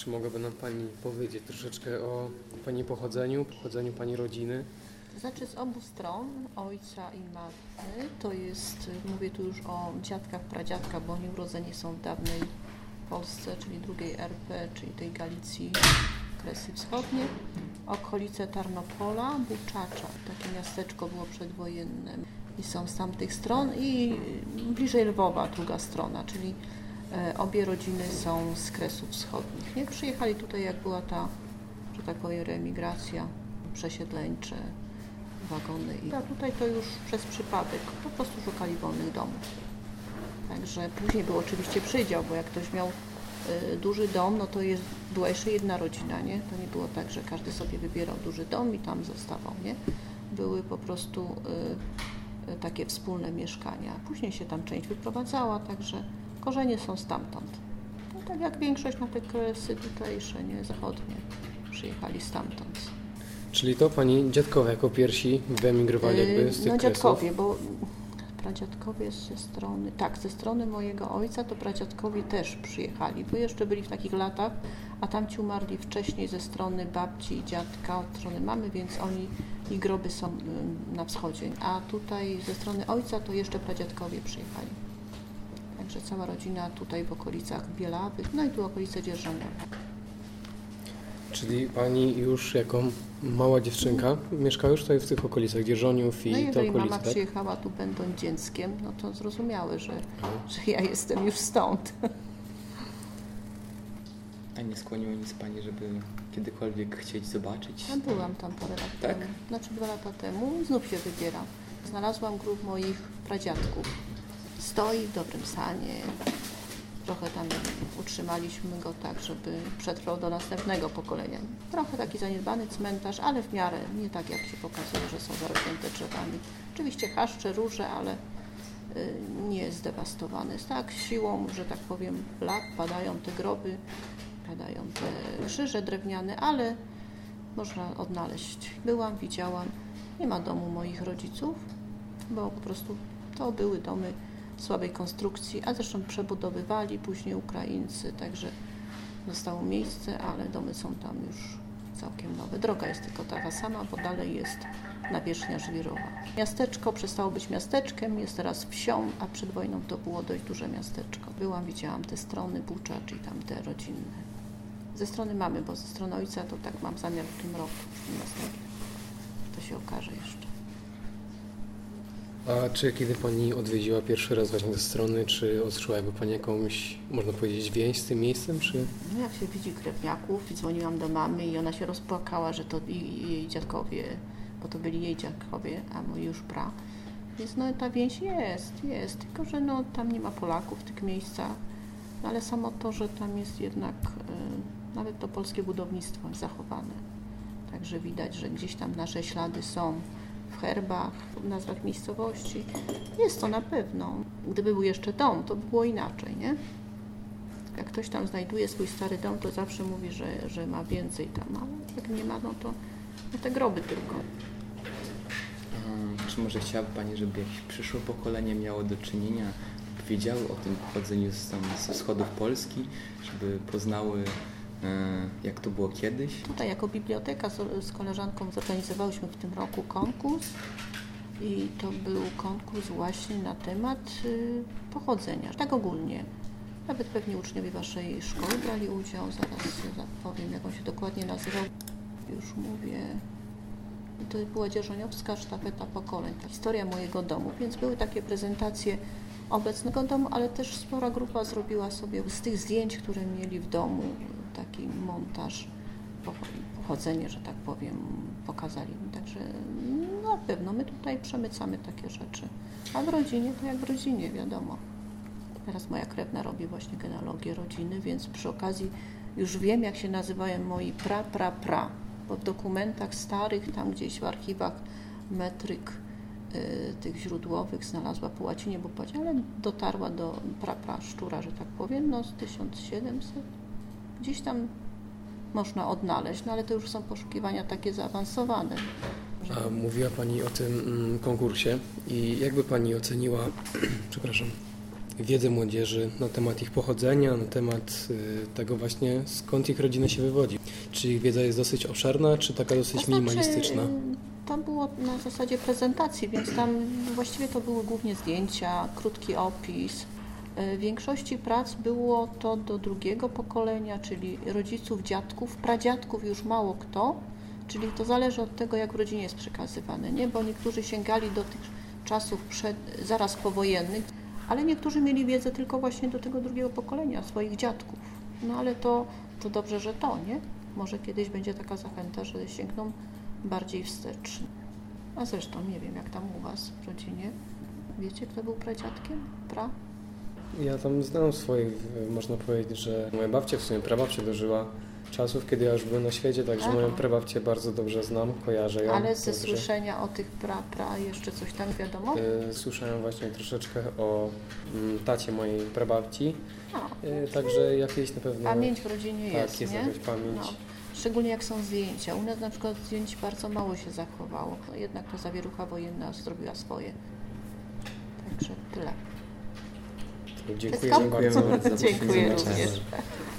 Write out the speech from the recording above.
Czy mogłaby nam Pani powiedzieć troszeczkę o Pani pochodzeniu Pani rodziny? To znaczy z obu stron, ojca i matki, to jest, mówię tu już o dziadkach, pradziadkach, bo oni urodzeni są w dawnej Polsce, czyli drugiej RP, czyli tej Galicji, Kresy Wschodnie, okolice Tarnopola, Buczacza, takie miasteczko było przedwojenne i są z tamtych stron i bliżej Lwowa druga strona, czyli obie rodziny są z Kresów Wschodnich. Nie? Przyjechali tutaj, jak była ta, że tak powiem, reemigracja, przesiedleńcze, wagony a tutaj to już przez przypadek, po prostu szukali wolnych domów. Także później był oczywiście przydział, bo jak ktoś miał duży dom, no to była jeszcze jedna rodzina, nie? To nie było tak, że każdy sobie wybierał duży dom i tam zostawał, nie? Były po prostu takie wspólne mieszkania. Później się tam część wyprowadzała, także korzenie są stamtąd. No, tak jak większość na te Kresy tutejsze, nie? Zachodnie, przyjechali stamtąd. Czyli to Pani dziadkowie jako pierwsi wyemigrowali jakby z tych No dziadkowie, Kresów? bo pradziadkowie ze strony mojego ojca to pradziadkowie też przyjechali, bo jeszcze byli w takich latach, a tamci umarli wcześniej ze strony babci i dziadka, od strony mamy, więc ich groby są na wschodzie, a tutaj ze strony ojca to jeszcze pradziadkowie przyjechali. Także cała rodzina tutaj w okolicach Bielawy, no i tu okolice Dzierżoniowa. Czyli Pani już jako mała dziewczynka mieszkała już tutaj w tych okolicach Dzierżoniów i no te jeżeli okolice, mama tak? przyjechała tu będąc dzieckiem, no to zrozumiały, że ja jestem już stąd. A nie skłoniło nic Pani, żeby kiedykolwiek chcieć zobaczyć? Ja byłam tam parę lat Tak? temu, znaczy 2 lata temu i znów się wybieram. Znalazłam grób moich pradziadków. Stoi w dobrym stanie. Trochę tam utrzymaliśmy go tak, żeby przetrwał do następnego pokolenia. Trochę taki zaniedbany cmentarz, ale w miarę nie tak jak się pokazuje, że są zarośnięte drzewami. Oczywiście chaszcze, róże, ale nie zdewastowany. Tak siłą, że tak powiem, lat padają te groby, padają te krzyże drewniane, ale można odnaleźć. Byłam, widziałam. Nie ma domu moich rodziców, bo po prostu to były domy słabej konstrukcji, a zresztą przebudowywali później Ukraińcy, także zostało miejsce, ale domy są tam już całkiem nowe. Droga jest tylko taka sama, bo dalej jest nawierzchnia żwirowa. Miasteczko przestało być miasteczkiem, jest teraz wsią, a przed wojną to było dość duże miasteczko. Byłam, widziałam te strony Buczacz i tam te rodzinne. Ze strony mamy, bo ze strony ojca to tak mam zamiar w tym roku, w następnym. To się okaże jeszcze. A czy kiedy Pani odwiedziła pierwszy raz właśnie te strony, czy odczuła jakby Pani jakąś, można powiedzieć, więź z tym miejscem, czy? No jak się widzi krewniaków i dzwoniłam do mamy i ona się rozpłakała, że to jej dziadkowie, bo to byli jej dziadkowie, a moi już pra. Więc no ta więź jest, tylko że no tam nie ma Polaków w tych miejscach, no, ale samo to, że tam jest jednak nawet to polskie budownictwo zachowane. Także widać, że gdzieś tam nasze ślady są w herbach, w nazwach miejscowości. Jest to na pewno. Gdyby był jeszcze dom, to by było inaczej, nie? Jak ktoś tam znajduje swój stary dom, to zawsze mówi, że ma więcej tam, ale jak nie ma, no to te groby tylko. Czy może chciałaby Pani, żeby jakieś przyszłe pokolenie miało do czynienia, wiedziały o tym pochodzeniu ze wschodów Polski, żeby poznały, jak to było kiedyś? Tutaj jako biblioteka z koleżanką zorganizowałyśmy w tym roku konkurs i to był konkurs właśnie na temat pochodzenia, tak ogólnie. Nawet pewnie uczniowie Waszej szkoły brali udział, zaraz powiem, jak on się dokładnie nazywał. Już mówię. To była dzierżoniowska sztafeta pokoleń, ta historia mojego domu, więc były takie prezentacje obecnego domu, ale też spora grupa zrobiła sobie z tych zdjęć, które mieli w domu, taki montaż, pochodzenie, że tak powiem, pokazali mi. Także na pewno my tutaj przemycamy takie rzeczy. A w rodzinie to jak w rodzinie, wiadomo. Teraz moja krewna robi właśnie genealogię rodziny, więc przy okazji już wiem, jak się nazywają moi pra. Bo w dokumentach starych, tam gdzieś w archiwach metryk tych źródłowych znalazła po łacinie, ale dotarła do pra szczura, że tak powiem, no z 1700. Gdzieś tam można odnaleźć, no ale to już są poszukiwania takie zaawansowane. A mówiła Pani o tym konkursie i jakby Pani oceniła, przepraszam, wiedzę młodzieży na temat ich pochodzenia, na temat tego właśnie, skąd ich rodzina się wywodzi. Czy ich wiedza jest dosyć obszerna, czy taka dosyć minimalistyczna? To było na zasadzie prezentacji, więc tam właściwie to były głównie zdjęcia, krótki opis. W większości prac było to do drugiego pokolenia, czyli rodziców, dziadków, pradziadków już mało kto, czyli to zależy od tego, jak w rodzinie jest przekazywane, nie? Bo niektórzy sięgali do tych czasów zaraz powojennych, ale niektórzy mieli wiedzę tylko właśnie do tego drugiego pokolenia, swoich dziadków. No ale to dobrze, że to, nie? Może kiedyś będzie taka zachęta, że sięgną bardziej wstecz. A zresztą nie wiem, jak tam u Was w rodzinie. Wiecie, kto był pradziadkiem? Ja tam znam swoich, można powiedzieć, że moja babcia, w sumie prababcia dożyła czasów, kiedy ja już byłem na świecie, także moją prababcię bardzo dobrze znam, kojarzę ją. Ale ze dobrze. słyszenia o tych jeszcze coś tam wiadomo? Słyszałem właśnie troszeczkę o tacie mojej prababci, także jakieś na pewno... Pamięć w rodzinie jest, nie? jakaś pamięć. No. Szczególnie jak są zdjęcia. U nas na przykład zdjęć bardzo mało się zachowało. No, jednak ta zawierucha wojenna zrobiła swoje. Także tyle. Dziękujemy bardzo. Dziękuję Dziękuję za również.